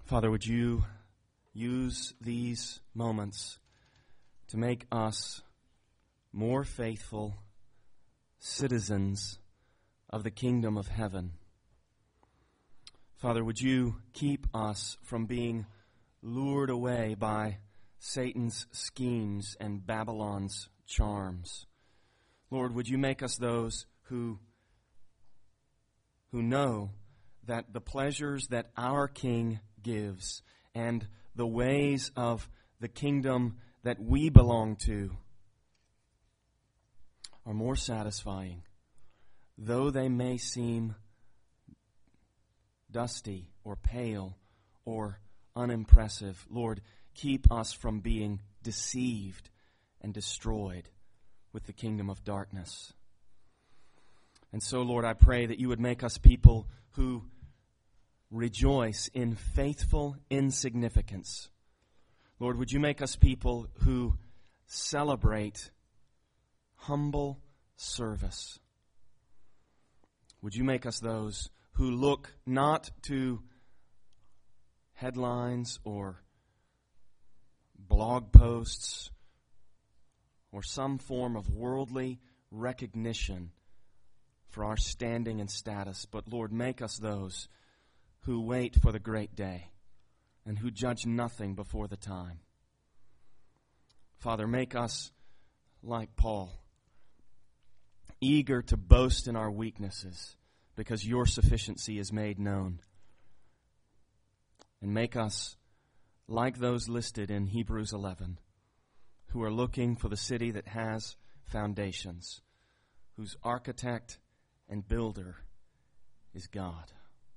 Father, would you use these moments to make us more faithful citizens of the kingdom of heaven? Father, would you keep us from being lured away by Satan's schemes and Babylon's charms? Lord, would you make us those who know that the pleasures that our King gives and the ways of the kingdom that we belong to are more satisfying, though they may seem dusty or pale or unimpressive. Lord, keep us from being deceived and destroyed with the kingdom of darkness. And so, Lord, I pray that you would make us people who rejoice in faithful insignificance. Lord, would you make us people who celebrate humble service? Would you make us those who look not to headlines or blog posts or some form of worldly recognition for our standing and status, but Lord, make us those who wait for the great day and who judge nothing before the time. Father, make us like Paul, eager to boast in our weaknesses because your sufficiency is made known. And make us like those listed in Hebrews 11, who are looking for the city that has foundations, whose architect and builder is God.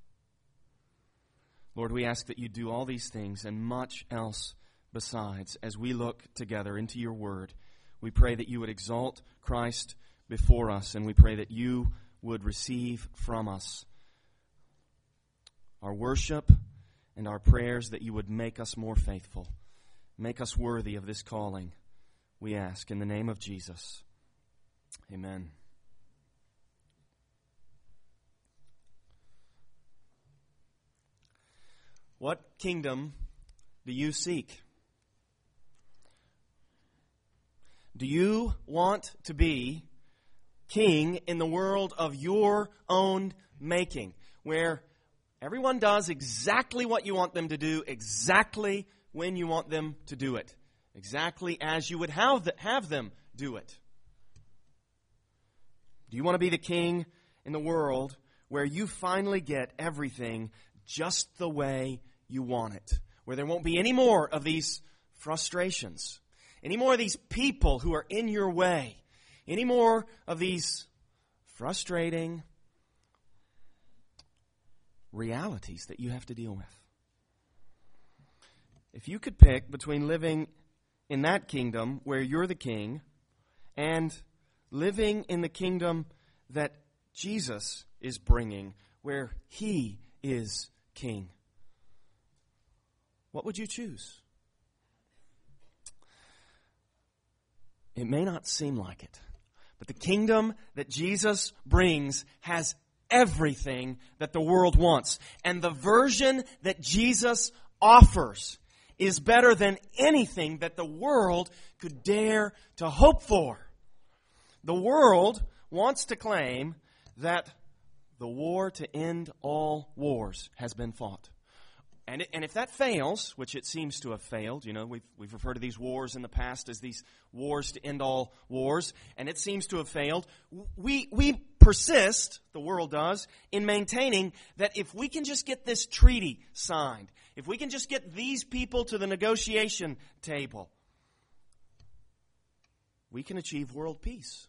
Lord, we ask that you do all these things and much else besides as we look together into your word. We pray that you would exalt Christ before us, and we pray that you would receive from us our worship and our prayers, that you would make us more faithful. Make us worthy of this calling, we ask in the name of Jesus. Amen. What kingdom do you seek? Do you want to be king in the world of your own making, where everyone does exactly what you want them to do, exactly when you want them to do it, exactly as you would have them do it? Do you want to be the king in the world where you finally get everything just the way you want it, where there won't be any more of these frustrations, any more of these people who are in your way, any more of these frustrating realities that you have to deal with? If you could pick between living in that kingdom where you're the king and living in the kingdom that Jesus is bringing, where he is king, what would you choose? It may not seem like it, but the kingdom that Jesus brings has everything that the world wants. And the version that Jesus offers is better than anything that the world could dare to hope for. The world wants to claim that the war to end all wars has been fought. And if that fails, which it seems to have failed, you know, we've referred to these wars in the past as these wars to end all wars, and it seems to have failed, we persist, the world does, in maintaining that if we can just get this treaty signed, if we can just get these people to the negotiation table, we can achieve world peace.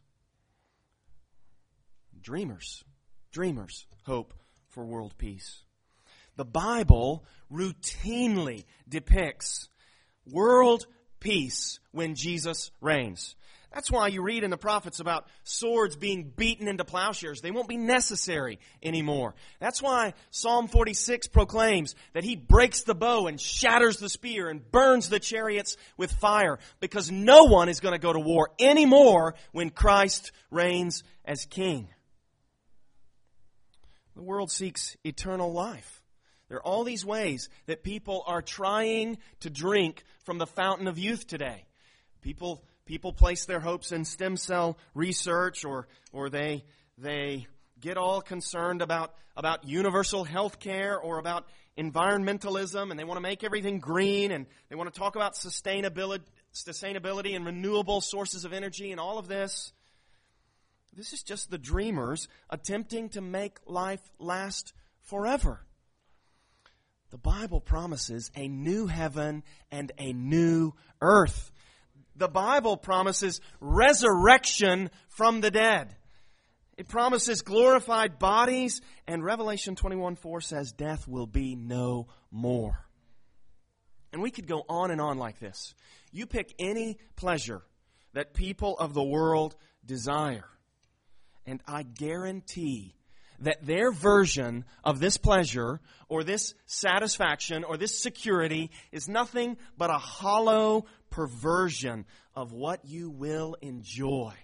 Dreamers hope for world peace. The Bible routinely depicts world peace when Jesus reigns. That's why you read in the prophets about swords being beaten into plowshares. They won't be necessary anymore. That's why Psalm 46 proclaims that he breaks the bow and shatters the spear and burns the chariots with fire, because no one is going to go to war anymore when Christ reigns as king. The world seeks eternal life. There are all these ways that people are trying to drink from the fountain of youth today. People place their hopes in stem cell research, or they get all concerned about universal health care or about environmentalism, and they want to make everything green, and they want to talk about sustainability and renewable sources of energy and all of this. This is just the dreamers attempting to make life last forever. The Bible promises a new heaven and a new earth. The Bible promises resurrection from the dead. It promises glorified bodies, and Revelation 21:4 says death will be no more. And we could go on and on like this. You pick any pleasure that people of the world desire, and I guarantee that their version of this pleasure or this satisfaction or this security is nothing but a hollow perversion of what you will enjoy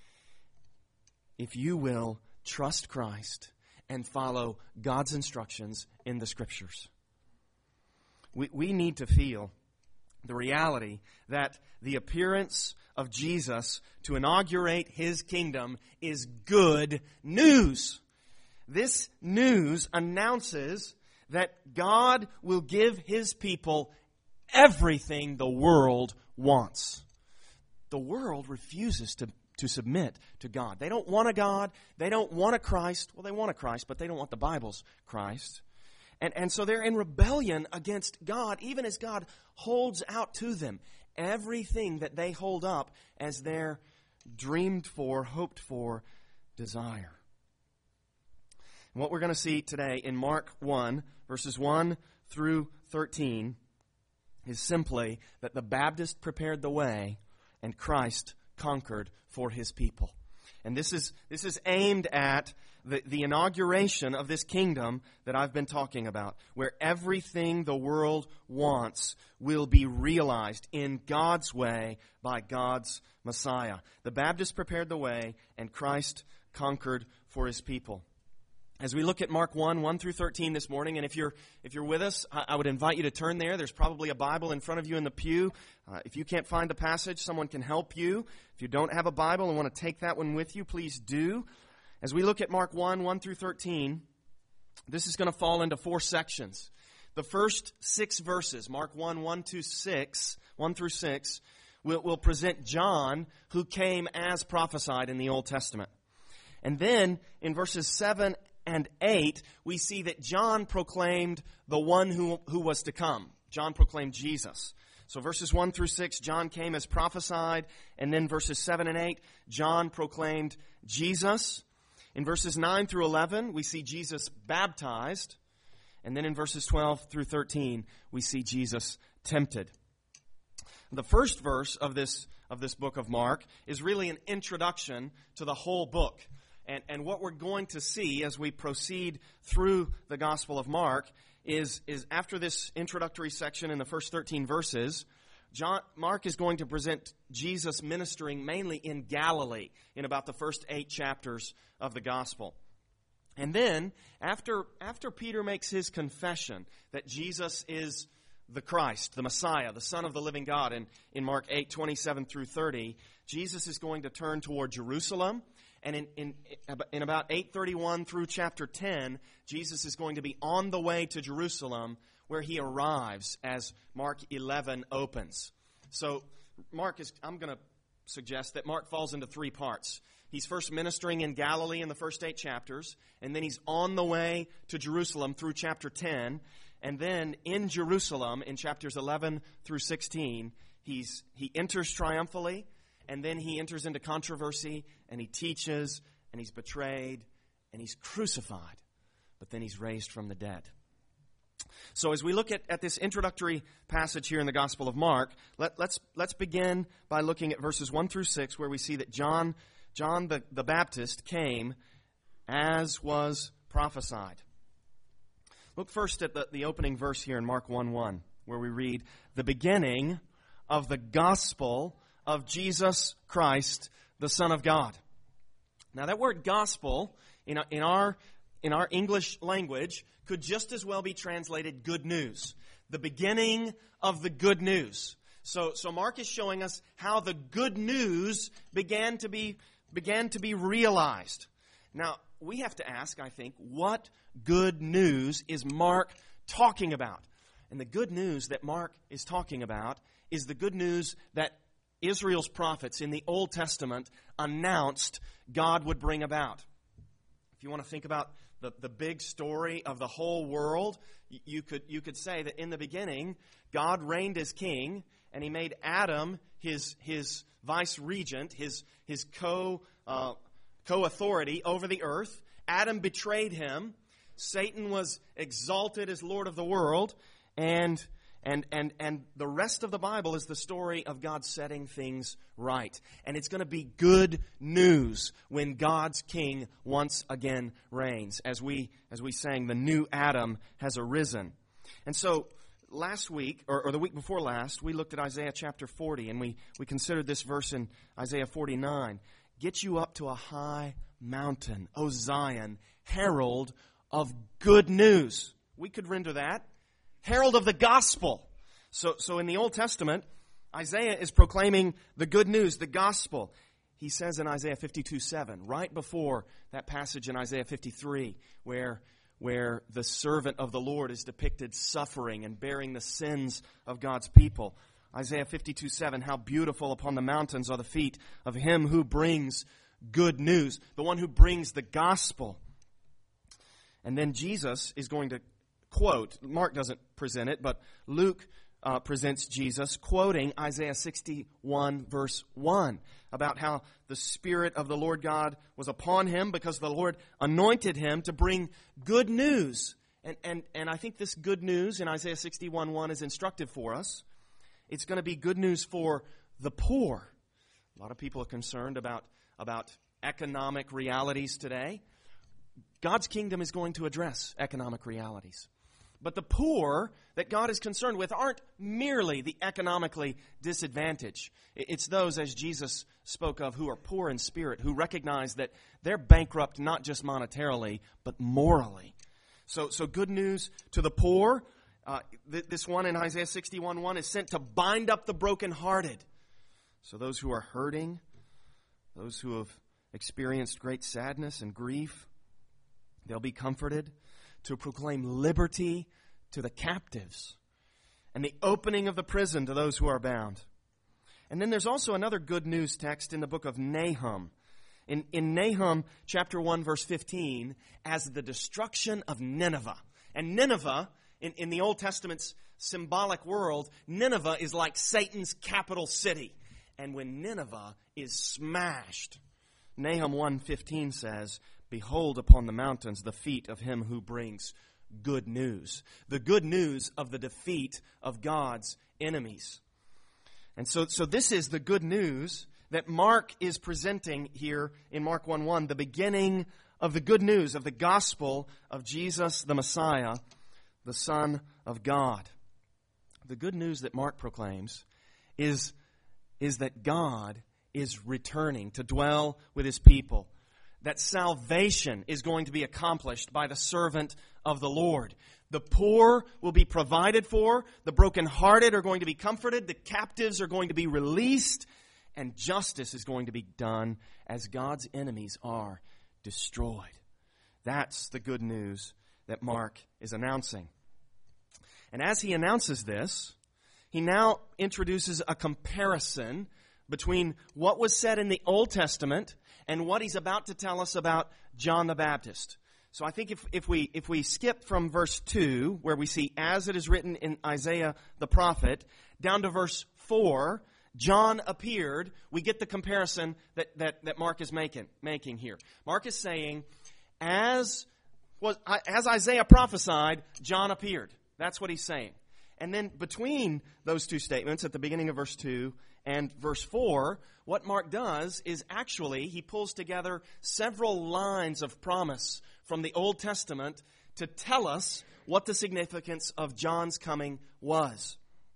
if you will trust Christ and follow God's instructions in the Scriptures. We need to feel the reality that the appearance of Jesus to inaugurate His kingdom is good news. This news announces that God will give His people everything the world wants. The world refuses to submit to God. They don't want a God. They don't want a Christ. Well, they want a Christ, but they don't want the Bible's Christ. And so they're in rebellion against God, even as God holds out to them everything that they hold up as their dreamed for, hoped for desire. And what we're going to see today in Mark 1, verses 1 through 13, is simply that the Baptist prepared the way and Christ conquered for His people. And this is aimed at the inauguration of this kingdom that I've been talking about, where everything the world wants will be realized in God's way by God's Messiah. The Baptist prepared the way, and Christ conquered for His people. As we look at Mark 1 through 13 this morning, and if you're with us, I would invite you to turn there. There's probably a Bible in front of you in the pew. If you can't find a passage, someone can help you. If you don't have a Bible and want to take that one with you, please do. As we look at Mark 1 through 13, this is going to fall into 4 sections. The first 6 verses, Mark 1 through 6, will present John, who came as prophesied in the Old Testament. And then in verses 7 and 8, we see that John proclaimed the one who was to come. John proclaimed Jesus. So verses 1 through 6, John came as prophesied. And then verses 7 and 8, John proclaimed Jesus. In verses 9 through 11, we see Jesus baptized. And then in verses 12 through 13, we see Jesus tempted. The first verse of this book of Mark is really an introduction to the whole book. And what we're going to see as we proceed through the Gospel of Mark is after this introductory section in the first 13 verses, Mark is going to present Jesus ministering mainly in Galilee in about the first 8 chapters of the Gospel. And then, after Peter makes his confession that Jesus is the Christ, the Messiah, the Son of the living God, in Mark 8:27 through 30, Jesus is going to turn toward Jerusalem. And in about 8:31 through chapter 10, Jesus is going to be on the way to Jerusalem, where He arrives as Mark 11 opens. So I'm going to suggest that Mark falls into 3 parts. He's first ministering in Galilee in the first 8 chapters, and then He's on the way to Jerusalem through chapter 10, and then in Jerusalem in chapters 11 through 16, he enters triumphally, and then He enters into controversy, and He teaches, and He's betrayed, and He's crucified, but then He's raised from the dead. So as we look at this introductory passage here in the Gospel of Mark, let's begin by looking at verses 1 through 6, where we see that John the Baptist came as was prophesied. Look first at the opening verse here in Mark 1:1, where we read, "The beginning of the gospel of Jesus Christ, the Son of God." Now that word gospel in our in our English language could just as well be translated good news. The beginning of the good news. So Mark is showing us how the good news began to be realized. Now, we have to ask, I think, what good news is Mark talking about? And the good news that Mark is talking about is the good news that Israel's prophets in the Old Testament announced God would bring about. If you want to think about the big story of the whole world, you could say that in the beginning, God reigned as king, and He made Adam his vice regent, his co-authority over the earth. Adam betrayed Him. Satan was exalted as Lord of the world, and the rest of the Bible is the story of God setting things right. And it's going to be good news when God's king once again reigns. As we sang, the new Adam has arisen. And so last week, or the week before last, we looked at Isaiah chapter 40, and we considered this verse in Isaiah 49. Get you up to a high mountain, O Zion, herald of good news. We could render that herald of the gospel. So in the Old Testament, Isaiah is proclaiming the good news, the gospel. He says in Isaiah 52:7, right before that passage in Isaiah 53, where the servant of the Lord is depicted suffering and bearing the sins of God's people. Isaiah 52:7, how beautiful upon the mountains are the feet of him who brings good news, the one who brings the gospel. And then Jesus is going to quote, Mark doesn't present it, but Luke presents Jesus quoting Isaiah 61 verse 1 about how the Spirit of the Lord God was upon Him because the Lord anointed Him to bring good news. And I think this good news in Isaiah 61:1 is instructive for us. It's going to be good news for the poor. A lot of people are concerned about economic realities today. God's kingdom is going to address economic realities. But the poor that God is concerned with aren't merely the economically disadvantaged. It's those, as Jesus spoke of, who are poor in spirit, who recognize that they're bankrupt not just monetarily, but morally. So good news to the poor. This one in Isaiah 61:1 is sent to bind up the brokenhearted. So those who are hurting, those who have experienced great sadness and grief, they'll be comforted. To proclaim liberty to the captives and the opening of the prison to those who are bound. And then there's also another good news text in the book of Nahum. In Nahum chapter 1 verse 15, as the destruction of Nineveh. And Nineveh, in the Old Testament's symbolic world, Nineveh is like Satan's capital city. And when Nineveh is smashed, Nahum 1:15 says, behold upon the mountains the feet of him who brings good news. The good news of the defeat of God's enemies. And so this is the good news that Mark is presenting here in Mark 1:1, the beginning of the good news of the gospel of Jesus the Messiah, the Son of God. The good news that Mark proclaims is that God is returning to dwell with His people. That salvation is going to be accomplished by the servant of the Lord. The poor will be provided for, the brokenhearted are going to be comforted, the captives are going to be released, and justice is going to be done as God's enemies are destroyed. That's the good news that Mark is announcing. And as he announces this, he now introduces a comparison between what was said in the Old Testament and what he's about to tell us about John the Baptist. So I think if we skip from verse 2, where we see, as it is written in Isaiah the prophet, down to verse 4, John appeared, we get the comparison that Mark is making here. Mark is saying, as Isaiah prophesied, John appeared. That's what he's saying. And then between those two statements, at the beginning of verse 2 and verse 4, what Mark does is actually he pulls together several lines of promise from the Old Testament to tell us what the significance of John's coming was.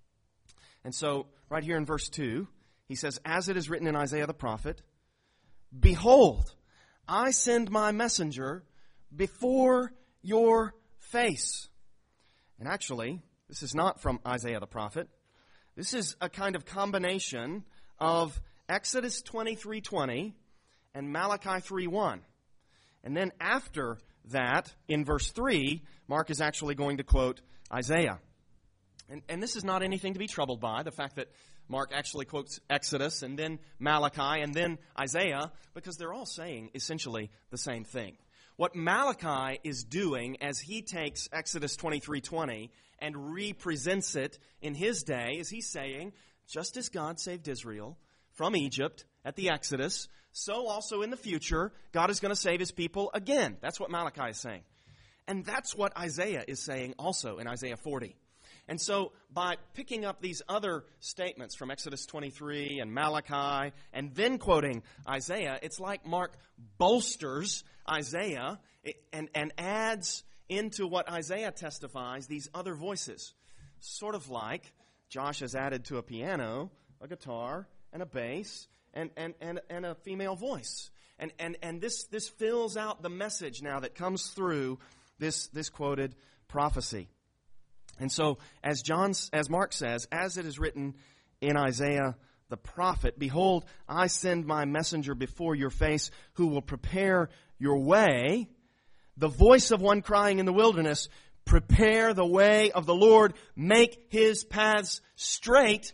And so, right here in verse 2, he says, as it is written in Isaiah the prophet, behold, I send my messenger before your face. And actually, this is not from Isaiah the prophet. This is a kind of combination of Exodus 23:20 and Malachi 3:1. And then after that, in verse 3, Mark is actually going to quote Isaiah. And this is not anything to be troubled by, the fact that Mark actually quotes Exodus and then Malachi and then Isaiah, because they're all saying essentially the same thing. What Malachi is doing as he takes Exodus 23:20 and represents it in his day is he's saying, just as God saved Israel from Egypt at the Exodus, so also in the future, God is going to save his people again. That's what Malachi is saying. And that's what Isaiah is saying also in Isaiah 40. And so by picking up these other statements from Exodus 23 and Malachi and then quoting Isaiah, it's like Mark bolsters Isaiah and adds into what Isaiah testifies these other voices. Sort of like Josh has added to a piano, a guitar, and a bass, and a female voice. And this fills out the message now that comes through this quoted prophecy. And so, as Mark says, as it is written in Isaiah the prophet, behold, I send my messenger before your face who will prepare your way. The voice of one crying in the wilderness, prepare the way of the Lord, make his paths straight.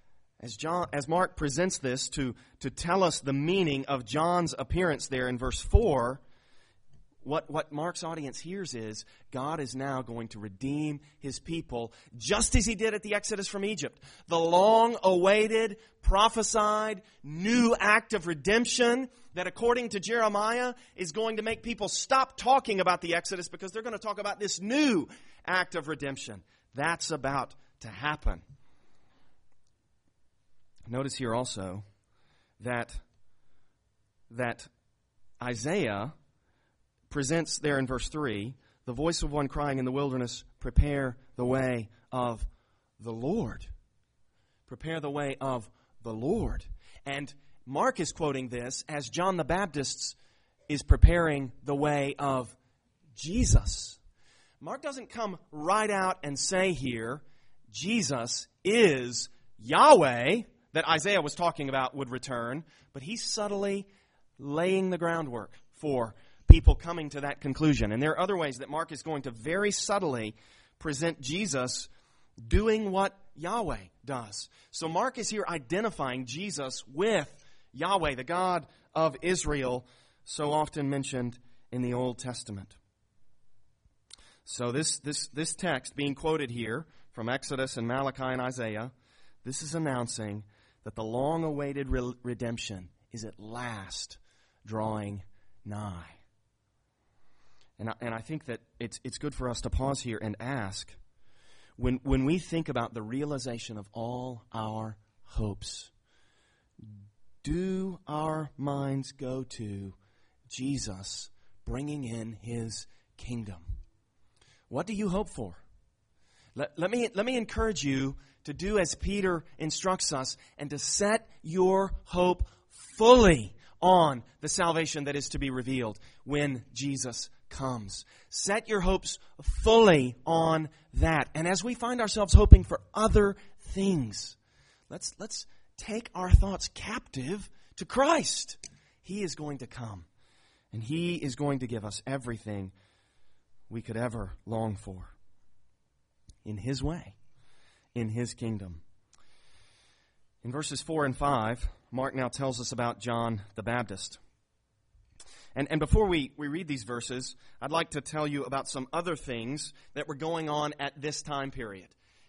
As Mark presents this to tell us the meaning of John's appearance there in verse 4, what Mark's audience hears is God is now going to redeem his people just as he did at the Exodus from Egypt. The long-awaited, prophesied, new act of redemption that according to Jeremiah is going to make people stop talking about the Exodus because they're going to talk about this new act of redemption. That's about to happen. Notice here also that Isaiah presents there in verse 3, the voice of one crying in the wilderness, prepare the way of the Lord. Prepare the way of the Lord. And Mark is quoting this as John the Baptist is preparing the way of Jesus. Mark doesn't come right out and say here, Jesus is Yahweh that Isaiah was talking about would return, but he's subtly laying the groundwork for people coming to that conclusion. And there are other ways that Mark is going to very subtly present Jesus doing what Yahweh does. So Mark is here identifying Jesus with Yahweh, the God of Israel, so often mentioned in the Old Testament. So this text being quoted here from Exodus and Malachi and Isaiah, this is announcing that the long-awaited redemption is at last drawing nigh. And I think that it's good for us to pause here and ask, when we think about the realization of all our hopes, do our minds go to Jesus bringing in his kingdom? What do you hope for? Let me encourage you to do as Peter instructs us and to set your hope fully on the salvation that is to be revealed when Jesus comes. Set your hopes fully on that. And as we find ourselves hoping for other things, let's take our thoughts captive to Christ. He is going to come, and he is going to give us everything we could ever long for in his way, in his kingdom. In verses 4 and 5, Mark now tells us about John the Baptist. And before we read these verses, I'd like to tell you about some other things that were going on at this time period.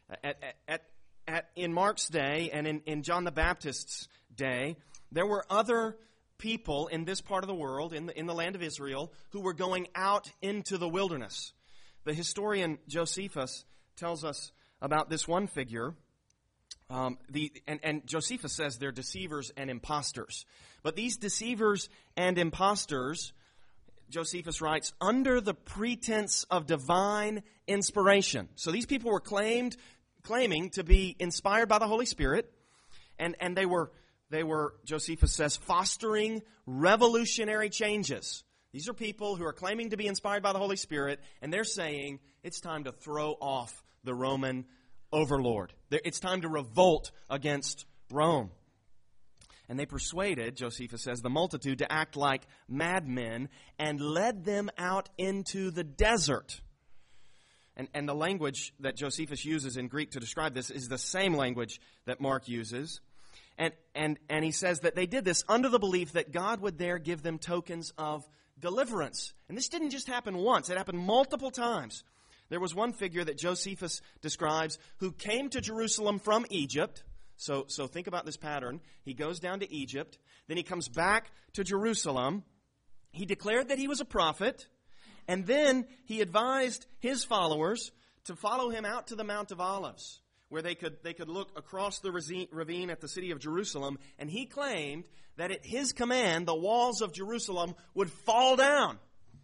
In Mark's day and in John the Baptist's day, there were other people in this part of the world, in the land of Israel, who were going out into the wilderness. The historian Josephus tells us about this one figure. And Josephus says they're deceivers and imposters. But these deceivers and imposters, Josephus writes, under the pretense of divine inspiration. So these people were claiming to be inspired by the Holy Spirit, and they were, Josephus says, fostering revolutionary changes. These are people who are claiming to be inspired by the Holy Spirit, and they're saying it's time to throw off the Roman overlord. It's time to revolt against Rome. And they persuaded, Josephus says, the multitude to act like madmen and led them out into the desert. And the language that Josephus uses in Greek to describe this is the same language that Mark uses. And he says that they did this under the belief that God would there give them tokens of deliverance. And this didn't just happen once. It happened multiple times. There was one figure that Josephus describes who came to Jerusalem from Egypt. So think about this pattern. He goes down to Egypt. Then he comes back to Jerusalem. He declared that he was a prophet. And then he advised his followers to follow him out to the Mount of Olives, where they could look across the ravine at the city of Jerusalem. And he claimed that at his command, the walls of Jerusalem would fall down.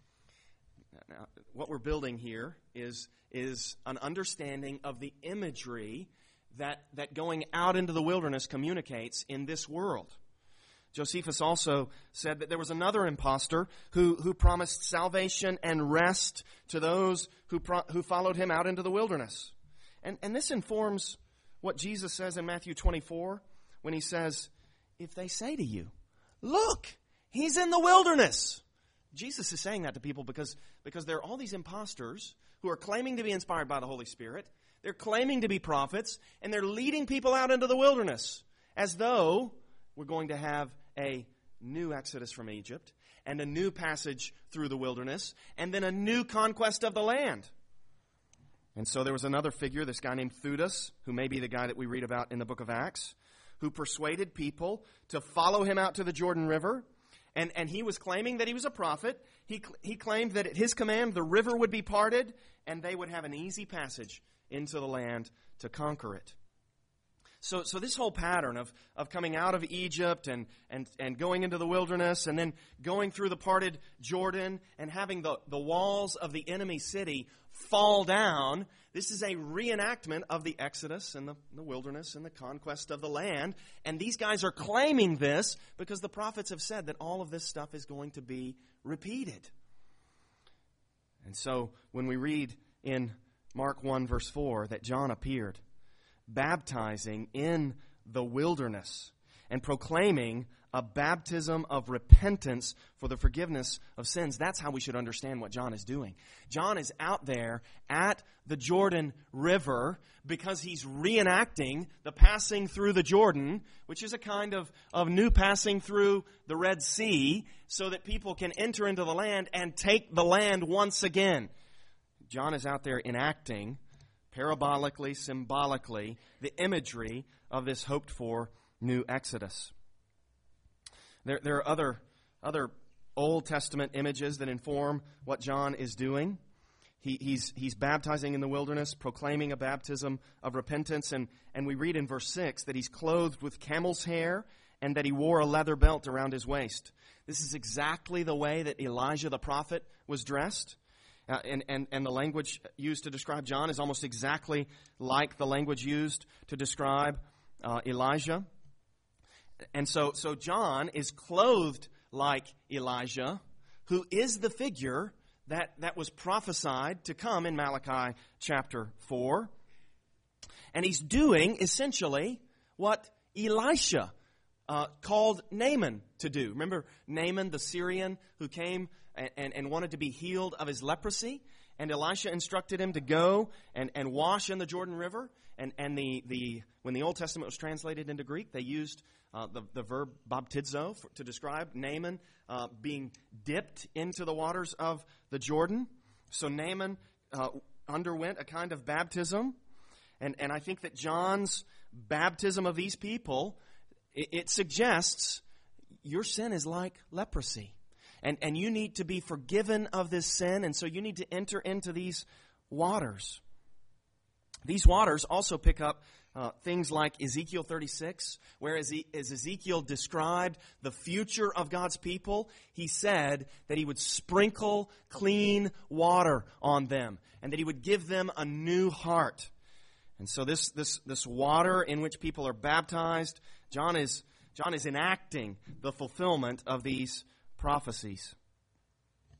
Now, what we're building here is an understanding of the imagery that going out into the wilderness communicates in this world. Josephus also said that there was another impostor who promised salvation and rest to those who followed him out into the wilderness. And this informs what Jesus says in Matthew 24 when he says, if they say to you, look, he's in the wilderness. Jesus is saying that to people because there are all these imposters who are claiming to be inspired by the Holy Spirit. They're claiming to be prophets, and they're leading people out into the wilderness as though we're going to have a new exodus from Egypt and a new passage through the wilderness and then a new conquest of the land. And so there was another figure, this guy named Theudas, who may be the guy that we read about in the book of Acts, who persuaded people to follow him out to the Jordan River. And he was claiming that he was a prophet. He claimed that at his command the river would be parted and they would have an easy passage into the land to conquer it. So this whole pattern of coming out of Egypt and going into the wilderness and then going through the parted Jordan and having the walls of the enemy city fall down, this is a reenactment of the Exodus and the wilderness and the conquest of the land. And these guys are claiming this because the prophets have said that all of this stuff is going to be repeated. And so when we read in Mark 1 verse 4 that John appeared baptizing in the wilderness and proclaiming a baptism of repentance for the forgiveness of sins. That's how we should understand what John is doing. John is out there at the Jordan River because he's reenacting the passing through the Jordan, which is a kind of new passing through the Red Sea so that people can enter into the land and take the land once again. John is out there enacting parabolically, symbolically, the imagery of this hoped-for new Exodus. There are other Old Testament images that inform what John is doing. He's baptizing in the wilderness, proclaiming a baptism of repentance, and we read in verse 6 that he's clothed with camel's hair and that he wore a leather belt around his waist. This is exactly the way that Elijah the prophet was dressed. And the language used to describe John is almost exactly like the language used to describe Elijah. And so John is clothed like Elijah, who is the figure that was prophesied to come in Malachi chapter 4. And he's doing essentially what Elisha called Naaman to do. Remember Naaman, the Syrian, who came and wanted to be healed of his leprosy? And Elisha instructed him to go and wash in the Jordan River. And when the Old Testament was translated into Greek, they used the verb baptizo to describe Naaman being dipped into the waters of the Jordan. So Naaman underwent a kind of baptism. And I think that John's baptism of these people, it suggests your sin is like leprosy. And you need to be forgiven of this sin, and so you need to enter into these waters. These waters also pick up things like Ezekiel 36, where as Ezekiel described the future of God's people, he said that he would sprinkle clean water on them, and that he would give them a new heart. And so this water in which people are baptized, John is enacting the fulfillment of these prophecies.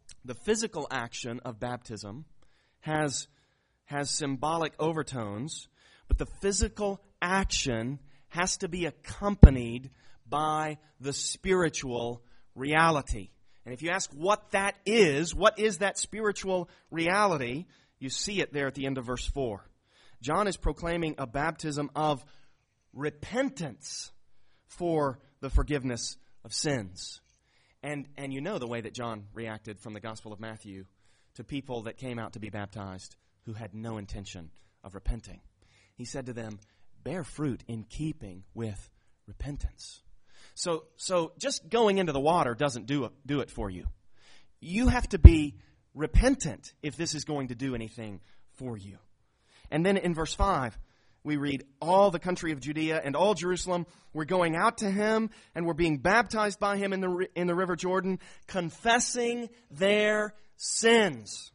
the physical action of baptism has symbolic overtones, but the physical action has to be accompanied by the spiritual reality. And if you ask what is that spiritual reality, you see it there at the end of verse 4. John is proclaiming a baptism of repentance for the forgiveness of sins. And you know the way that John reacted from the Gospel of Matthew to people that came out to be baptized who had no intention of repenting. He said to them, bear fruit in keeping with repentance. So just going into the water doesn't do it for you. You have to be repentant if this is going to do anything for you. And then in verse 5, we read, all the country of Judea and all Jerusalem were going out to him and were being baptized by him in the river Jordan, confessing their sins.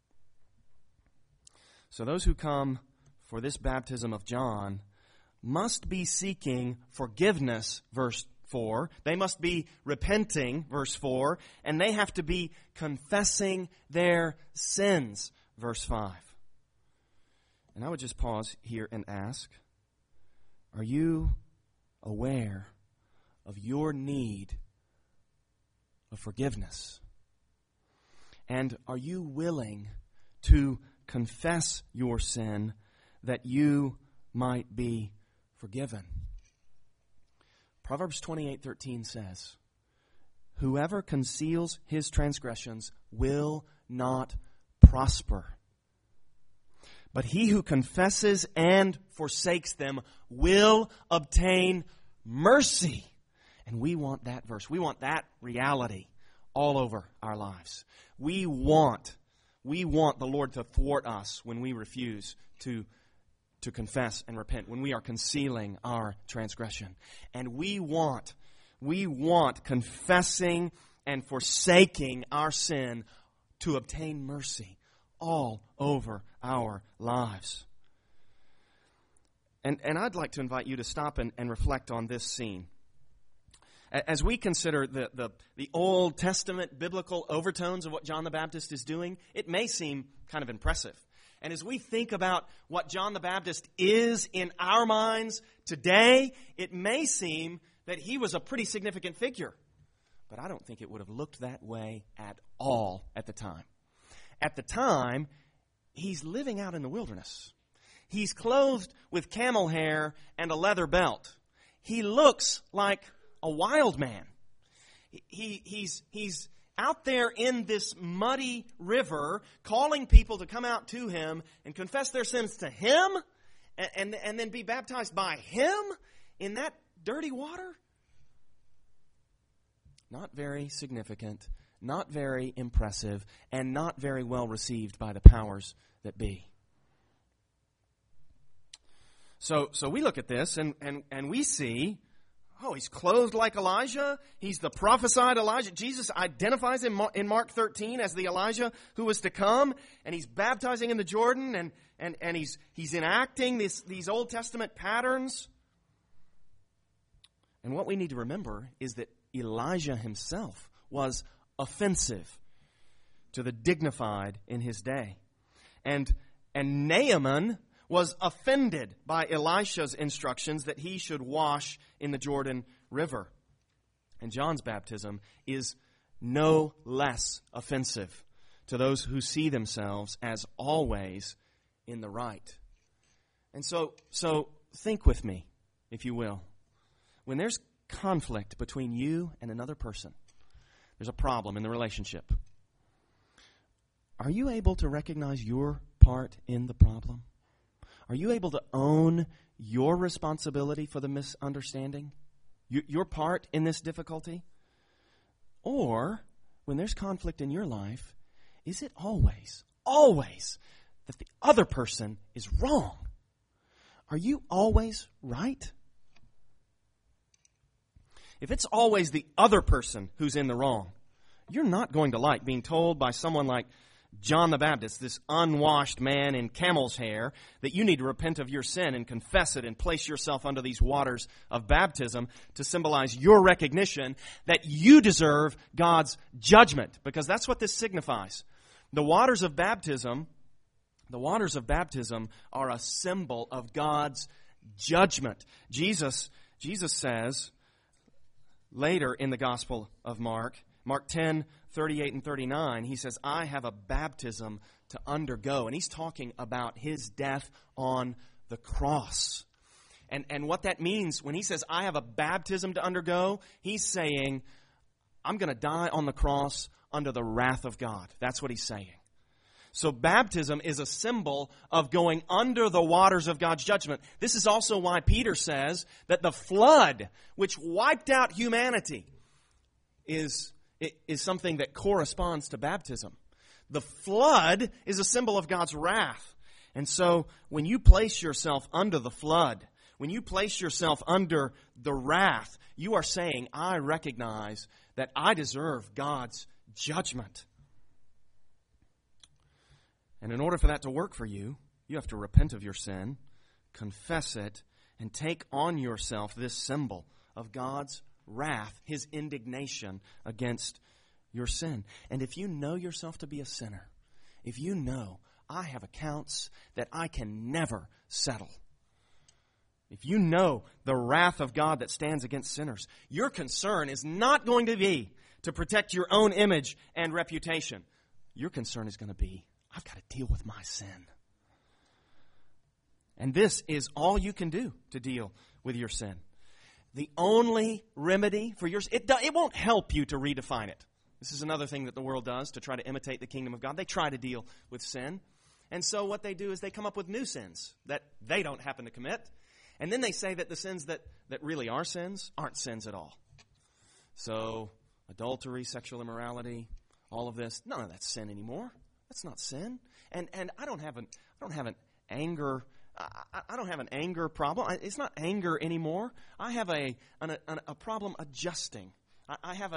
So those who come for this baptism of John must be seeking forgiveness, verse 4. They must be repenting, verse 4. And they have to be confessing their sins, verse 5. And I would just pause here and ask, are you aware of your need of forgiveness? And are you willing to confess your sin that you might be forgiven? Proverbs 28:13 says, whoever conceals his transgressions will not prosper. But he who confesses and forsakes them will obtain mercy. And we want that verse. We want that reality all over our lives. We want the Lord to thwart us when we refuse to confess and repent, when we are concealing our transgression. And we want confessing and forsaking our sin to obtain mercy all over our lives. And I'd like to invite you to stop and reflect on this scene. As we consider the Old Testament biblical overtones of what John the Baptist is doing, it may seem kind of impressive. And as we think about what John the Baptist is in our minds today, it may seem that he was a pretty significant figure. But I don't think it would have looked that way at all at the time. At the time, he's living out in the wilderness. He's clothed with camel hair and a leather belt. He looks like a wild man. He's out there in this muddy river, calling people to come out to him and confess their sins to him, and then be baptized by him in that dirty water? Not very significant, not very impressive, and not very well received by the powers that be. So we look at this and we see, he's clothed like Elijah. He's the prophesied Elijah. Jesus identifies him in Mark 13 as the Elijah who was to come, and he's baptizing in the Jordan, and he's enacting these Old Testament patterns. And what we need to remember is that Elijah himself was offensive to the dignified in his day. And Naaman was offended by Elisha's instructions that he should wash in the Jordan River. And John's baptism is no less offensive to those who see themselves as always in the right. And so think with me, if you will. When there's conflict between you and another person, there's a problem in the relationship. Are you able to recognize your part in the problem? Are you able to own your responsibility for the misunderstanding? Your part in this difficulty? Or, when there's conflict in your life, is it always that the other person is wrong? Are you always right? If it's always the other person who's in the wrong, you're not going to like being told by someone like John the Baptist, this unwashed man in camel's hair, that you need to repent of your sin and confess it and place yourself under these waters of baptism to symbolize your recognition that you deserve God's judgment, because that's what this signifies. The waters of baptism are a symbol of God's judgment. Jesus says later in the Gospel of Mark 10:38 and 39, he says, I have a baptism to undergo. And he's talking about his death on the cross. And what that means, when he says, I have a baptism to undergo, he's saying, I'm going to die on the cross under the wrath of God. That's what he's saying. So baptism is a symbol of going under the waters of God's judgment. This is also why Peter says that the flood, which wiped out humanity, is something that corresponds to baptism. The flood is a symbol of God's wrath. And so when you place yourself under the flood, when you place yourself under the wrath, you are saying, I recognize that I deserve God's judgment. And in order for that to work for you, you have to repent of your sin, confess it, and take on yourself this symbol of God's wrath, His indignation against your sin. And if you know yourself to be a sinner, if you know, I have accounts that I can never settle, if you know the wrath of God that stands against sinners, your concern is not going to be to protect your own image and reputation. Your concern is going to be, I've got to deal with my sin. And this is all you can do to deal with your sin. The only remedy for yours, it won't help you to redefine it. This is another thing that the world does to try to imitate the kingdom of God. They try to deal with sin. And so what they do is they come up with new sins that they don't happen to commit. And then they say that the sins that really are sins aren't sins at all. So adultery, sexual immorality, all of this, none of that's sin anymore. That's not sin. And I don't have an anger problem. It's not anger anymore. I have a problem adjusting. I have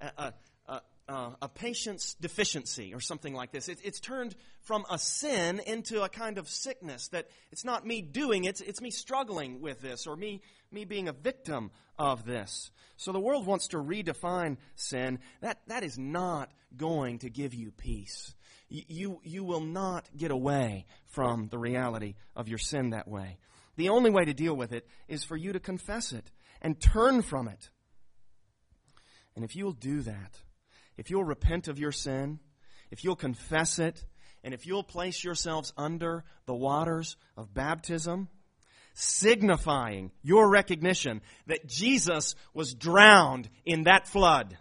a patience deficiency or something like this. It's turned from a sin into a kind of sickness that it's not me doing it, it's me struggling with this or me being a victim of this. So the world wants to redefine sin. That is not going to give you peace. You will not get away from the reality of your sin that way. The only way to deal with it is for you to confess it and turn from it. And if you'll do that, if you'll repent of your sin, if you'll confess it, and if you'll place yourselves under the waters of baptism, signifying your recognition that Jesus was drowned in that flood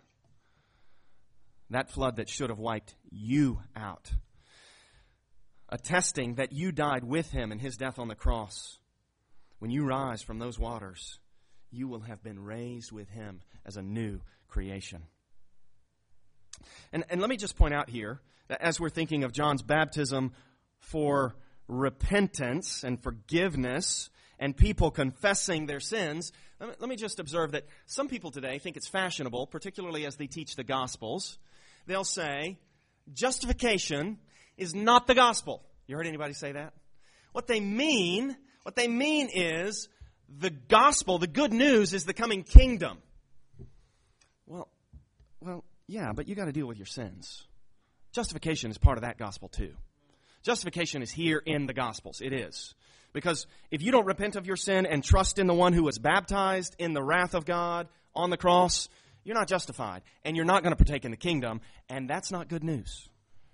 that should have wiped you out, attesting that you died with Him in His death on the cross. When you rise from those waters, you will have been raised with Him as a new creation. And let me just point out here that as we're thinking of John's baptism for repentance and forgiveness and people confessing their sins, let me just observe that some people today think it's fashionable, particularly as they teach the Gospels. They'll say, justification is not the gospel. You heard anybody say that? What they mean is the gospel, the good news, is the coming kingdom. Well, yeah, but you got to deal with your sins. Justification is part of that gospel too. Justification is here in the Gospels. It is. Because if you don't repent of your sin and trust in the one who was baptized in the wrath of God on the cross, you're not justified. And you're not going to partake in the kingdom. And that's not good news.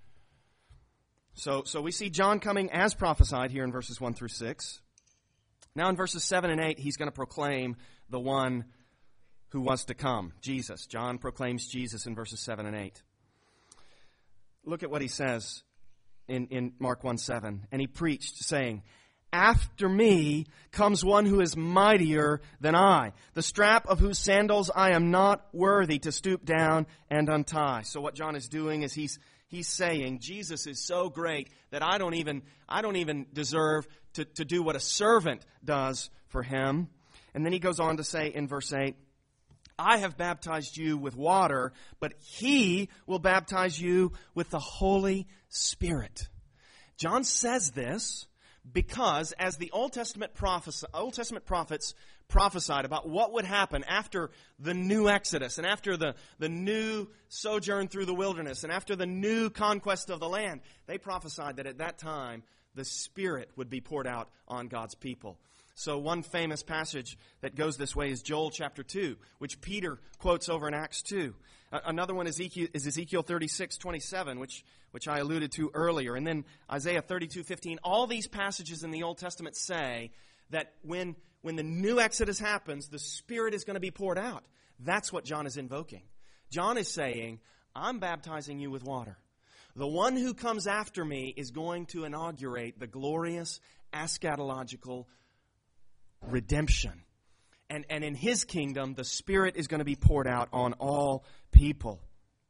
So we see John coming as prophesied here in verses 1 through 6. Now in verses 7 and 8, he's going to proclaim the one who was to come, Jesus. John proclaims Jesus in verses 7 and 8. Look at what he says in Mark 1:7. And he preached, saying, after me comes one who is mightier than I, the strap of whose sandals I am not worthy to stoop down and untie. So what John is doing is he's saying Jesus is so great that I don't even deserve to do what a servant does for him. And then he goes on to say in verse 8, I have baptized you with water, but he will baptize you with the Holy Spirit. John says this because as the Old Testament prophets prophesied about what would happen after the new Exodus and after the new sojourn through the wilderness and after the new conquest of the land, they prophesied that at that time the Spirit would be poured out on God's people. So one famous passage that goes this way is Joel chapter 2, which Peter quotes over in Acts 2. Another one is Ezekiel 36:27, which I alluded to earlier. And then Isaiah 32:15. All these passages in the Old Testament say that when the new Exodus happens, the Spirit is going to be poured out. That's what John is invoking. John is saying, I'm baptizing you with water. The one who comes after me is going to inaugurate the glorious eschatological redemption. And in his kingdom, the Spirit is going to be poured out on all people.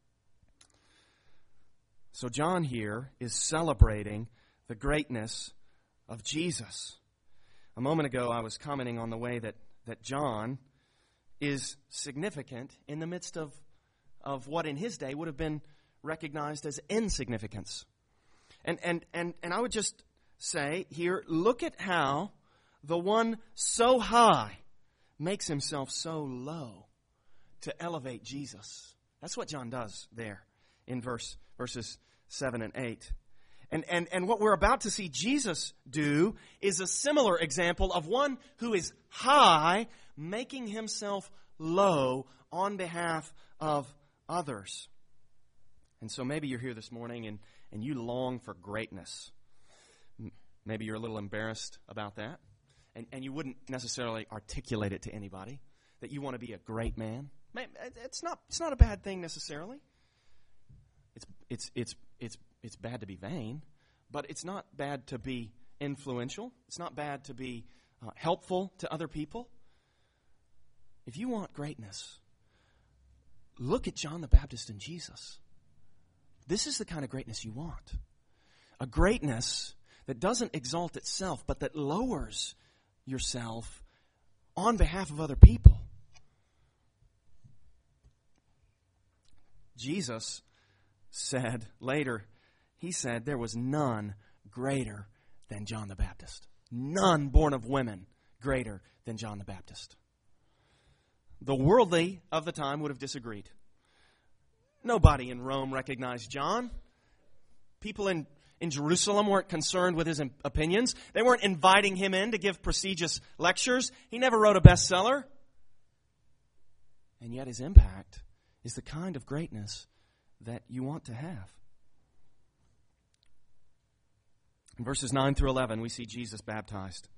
So John here is celebrating the greatness of Jesus. A moment ago, I was commenting on the way that John is significant in the midst of what in his day would have been recognized as insignificance. And I would just say here, look at how the one so high makes himself so low to elevate Jesus. That's what John does there in verses 7 and 8. And what we're about to see Jesus do is a similar example of one who is high, making himself low on behalf of others. And so maybe you're here this morning and you long for greatness. Maybe you're a little embarrassed about that. And you wouldn't necessarily articulate it to anybody, that you want to be a great man. It's not a bad thing necessarily. It's bad to be vain, but it's not bad to be influential. It's not bad to be helpful to other people. If you want greatness, look at John the Baptist and Jesus. This is the kind of greatness you want. A greatness that doesn't exalt itself, but that lowers yourself on behalf of other people. Jesus said later, he said there was none greater than John the Baptist. None born of women greater than John the Baptist. The worldly of the time would have disagreed. Nobody in Rome recognized John. People in Jerusalem weren't concerned with his opinions. They weren't inviting him in to give prestigious lectures. He never wrote a bestseller. And yet his impact is the kind of greatness that you want to have. In verses 9 through 11, we see Jesus baptized.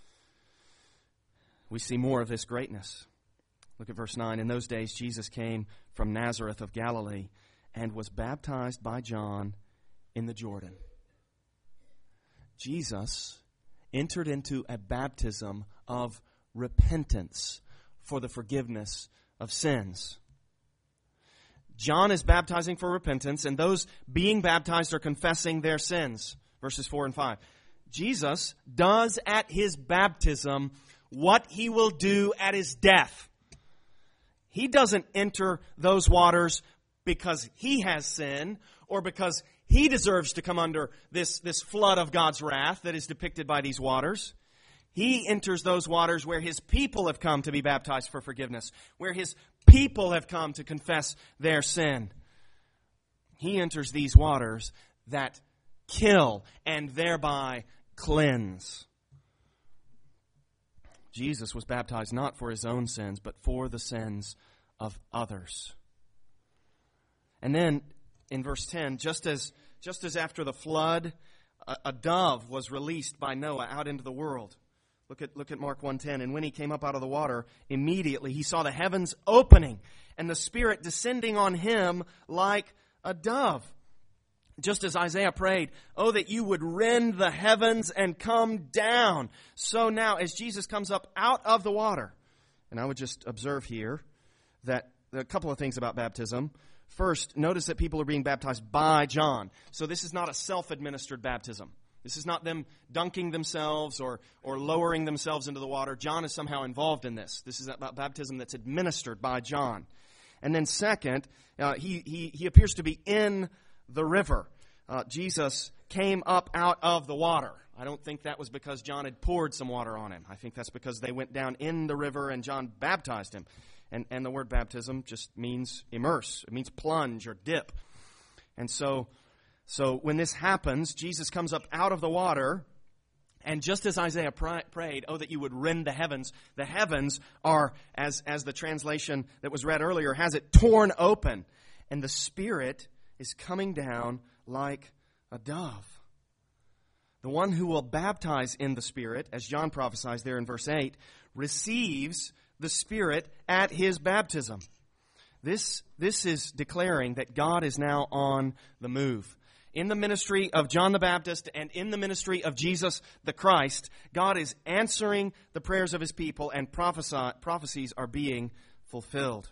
We see more of this greatness. Look at verse 9. In those days, Jesus came from Nazareth of Galilee and was baptized by John in the Jordan. Jesus entered into a baptism of repentance for the forgiveness of sins. John is baptizing for repentance, and those being baptized are confessing their sins. Verses 4 and 5. Jesus does at his baptism what he will do at his death. He doesn't enter those waters because he has sin or because he deserves to come under this flood of God's wrath that is depicted by these waters. He enters those waters where his people have come to be baptized for forgiveness, where his people have come to confess their sin. He enters these waters that kill and thereby cleanse. Jesus was baptized not for his own sins, but for the sins of others. And then in verse 10, just as after the flood, a dove was released by Noah out into the world. Look at Mark 1:10. And when he came up out of the water, immediately he saw the heavens opening and the Spirit descending on him like a dove. Just as Isaiah prayed, oh, that you would rend the heavens and come down. So now, as Jesus comes up out of the water, and I would just observe here that a couple of things about baptism. First, notice that people are being baptized by John. So this is not a self-administered baptism. This is not them dunking themselves or lowering themselves into the water. John is somehow involved in this. This is about baptism that's administered by John. And then second, he appears to be in the river. Jesus came up out of the water. I don't think that was because John had poured some water on him. I think that's because they went down in the river and John baptized him. And the word baptism just means immerse. It means plunge or dip. And so when this happens, Jesus comes up out of the water, and just as Isaiah prayed, oh, that you would rend the heavens are, as the translation that was read earlier has it, torn open. And the Spirit is coming down like a dove. The one who will baptize in the Spirit, as John prophesies there in verse 8, receives the Spirit at his baptism. This is declaring that God is now on the move. In the ministry of John the Baptist and in the ministry of Jesus the Christ, God is answering the prayers of his people, and prophecies are being fulfilled.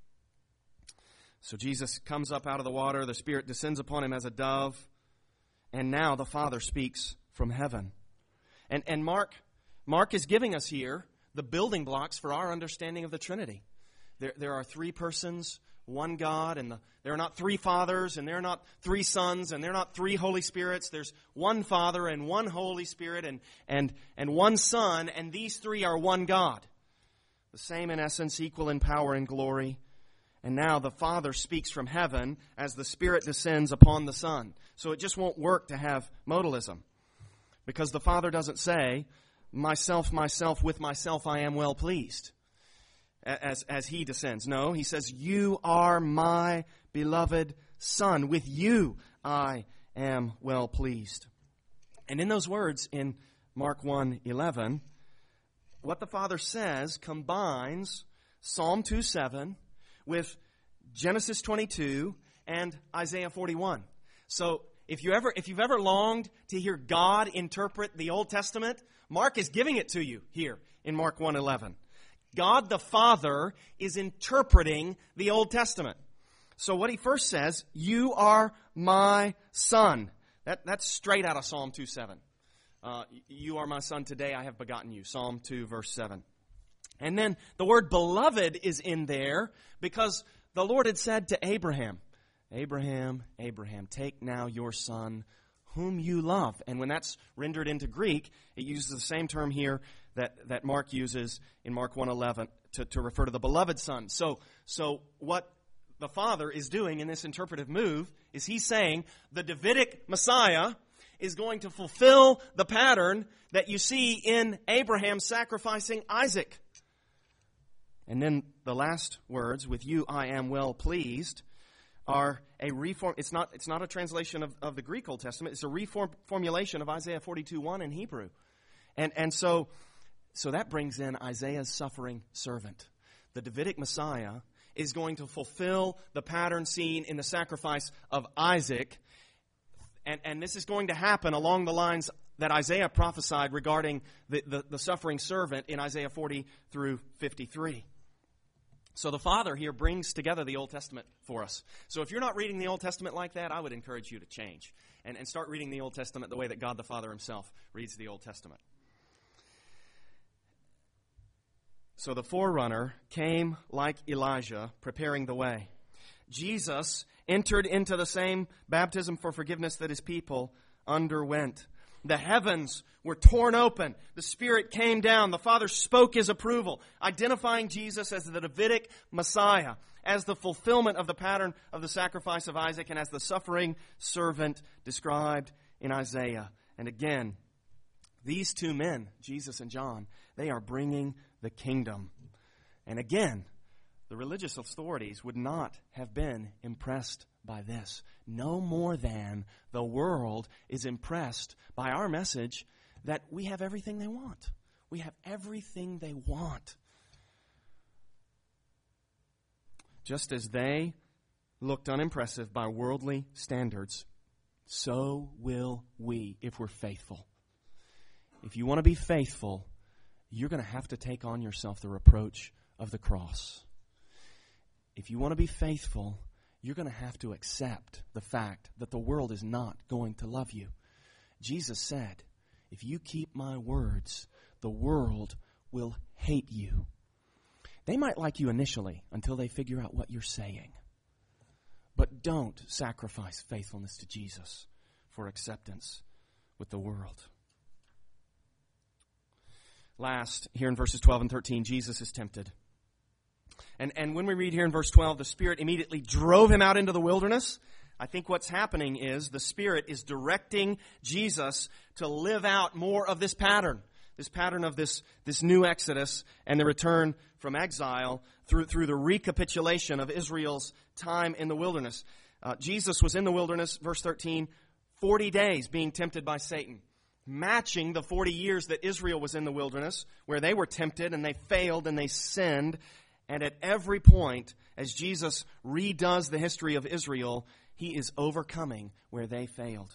So Jesus comes up out of the water, the Spirit descends upon him as a dove, and now the Father speaks from heaven. And Mark is giving us here the building blocks for our understanding of the Trinity. There are three persons, one God, and there are not three fathers, and there are not three sons, and there are not three Holy Spirits. There's one Father and one Holy Spirit and one Son, and these three are one God. The same in essence, equal in power and glory. And now the Father speaks from heaven as the Spirit descends upon the Son. So it just won't work to have modalism. Because the Father doesn't say, myself, with myself I am well pleased, as he descends. No, he says, you are my beloved Son. With you I am well pleased. And in those words in Mark 1:11, what the Father says combines Psalm 2:7 with Genesis 22 and Isaiah 41. So if you've ever longed to hear God interpret the Old Testament, Mark is giving it to you here in Mark 1:11. God the Father is interpreting the Old Testament. So what he first says, you are my Son. That's straight out of Psalm 2:7. You are my Son, today I have begotten you. Psalm 2, verse 7. And then the word beloved is in there because the Lord had said to Abraham, Abraham, Abraham, take now your son whom you love. And when that's rendered into Greek, it uses the same term here that Mark uses in Mark 1:11 to refer to the beloved Son. So what the Father is doing in this interpretive move is he's saying the Davidic Messiah is going to fulfill the pattern that you see in Abraham sacrificing Isaac. And then the last words, with you I am well pleased, are a reform. It's not a translation of the Greek Old Testament. It's a reformulation of Isaiah 42:1 in Hebrew. And so that brings in Isaiah's suffering servant. The Davidic Messiah is going to fulfill the pattern seen in the sacrifice of Isaac. And this is going to happen along the lines that Isaiah prophesied regarding the suffering servant in Isaiah 40 through 53. So the Father here brings together the Old Testament for us. So if you're not reading the Old Testament like that, I would encourage you to change and start reading the Old Testament the way that God the Father himself reads the Old Testament. So the forerunner came like Elijah, preparing the way. Jesus entered into the same baptism for forgiveness that his people underwent. The heavens were torn open. The Spirit came down. The Father spoke his approval, identifying Jesus as the Davidic Messiah, as the fulfillment of the pattern of the sacrifice of Isaac, and as the suffering servant described in Isaiah. And again, these two men, Jesus and John, they are bringing the kingdom. And again, the religious authorities would not have been impressed by this, no more than the world is impressed by our message that we have everything they want. We have everything they want. Just as they looked unimpressive by worldly standards, so will we if we're faithful. If you want to be faithful, you're going to have to take on yourself the reproach of the cross. If you want to be faithful, you're going to have to accept the fact that the world is not going to love you. Jesus said, if you keep my words, the world will hate you. They might like you initially until they figure out what you're saying. But don't sacrifice faithfulness to Jesus for acceptance with the world. Last, here in verses 12 and 13, Jesus is tempted. And when we read here in verse 12, the Spirit immediately drove him out into the wilderness. I think what's happening is the Spirit is directing Jesus to live out more of this pattern of this new Exodus and the return from exile through the recapitulation of Israel's time in the wilderness. Jesus was in the wilderness, verse 13, 40 days being tempted by Satan, matching the 40 years that Israel was in the wilderness, where they were tempted and they failed and they sinned. And at every point, as Jesus redoes the history of Israel, he is overcoming where they failed.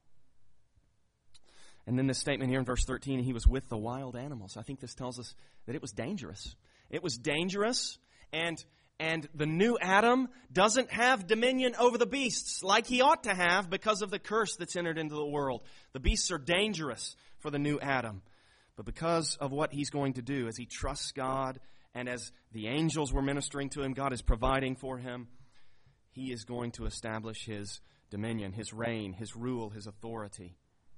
And then this statement here in verse 13, he was with the wild animals. I think this tells us that it was dangerous. It was dangerous, and the new Adam doesn't have dominion over the beasts like he ought to have because of the curse that's entered into the world. The beasts are dangerous for the new Adam. But because of what he's going to do as he trusts God, and as the angels were ministering to him, God is providing for him, he is going to establish his dominion, his reign, his rule, his authority.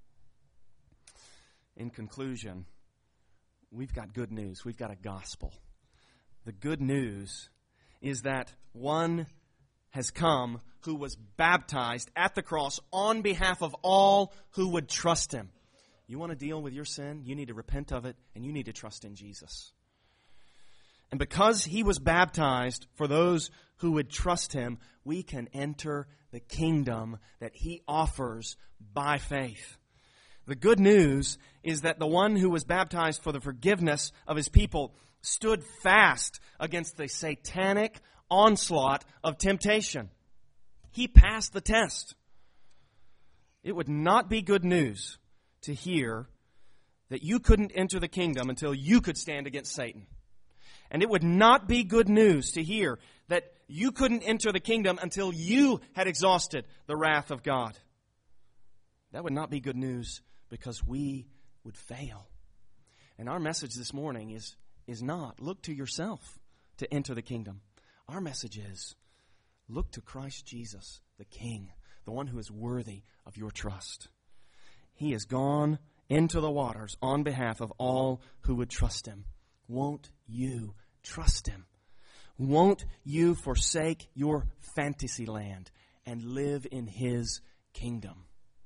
In conclusion, we've got good news. We've got a gospel. The good news is that one has come who was baptized at the cross on behalf of all who would trust him. You want to deal with your sin? You need to repent of it, and you need to trust in Jesus. And because he was baptized for those who would trust him, we can enter the kingdom that he offers by faith. The good news is that the one who was baptized for the forgiveness of his people stood fast against the satanic onslaught of temptation. He passed the test. It would not be good news to hear that you couldn't enter the kingdom until you could stand against Satan. And it would not be good news to hear that you couldn't enter the kingdom until you had exhausted the wrath of God. That would not be good news because we would fail. And our message this morning is not look to yourself to enter the kingdom. Our message is look to Christ Jesus, the King, the one who is worthy of your trust. He has gone into the waters on behalf of all who would trust him. Won't you trust him? Won't you forsake your fantasy land and live in his kingdom?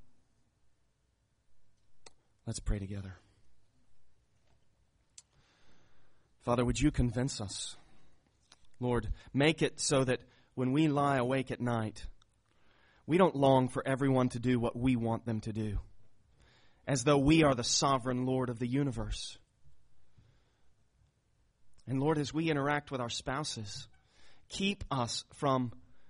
Let's pray together. Father, would you convince us? Lord, make it so that when we lie awake at night, we don't long for everyone to do what we want them to do, as though we are the sovereign Lord of the universe. And Lord, as we interact with our spouses, keep us from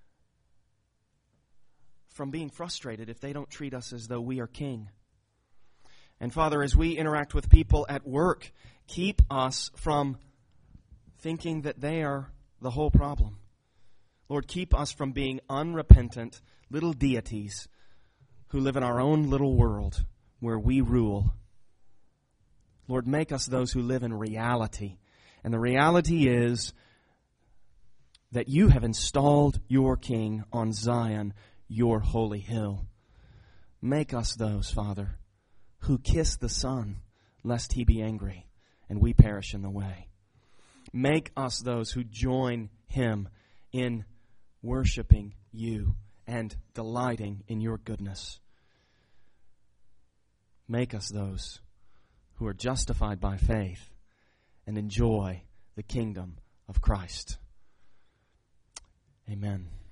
being frustrated if they don't treat us as though we are king. And Father, as we interact with people at work, keep us from thinking that they are the whole problem. Lord, keep us from being unrepentant little deities who live in our own little world where we rule. Lord, make us those who live in reality. And the reality is that you have installed your King on Zion, your holy hill. Make us those, Father, who kiss the Son, lest he be angry, and we perish in the way. Make us those who join him in worshiping you and delighting in your goodness. Make us those who are justified by faith and enjoy the kingdom of Christ. Amen.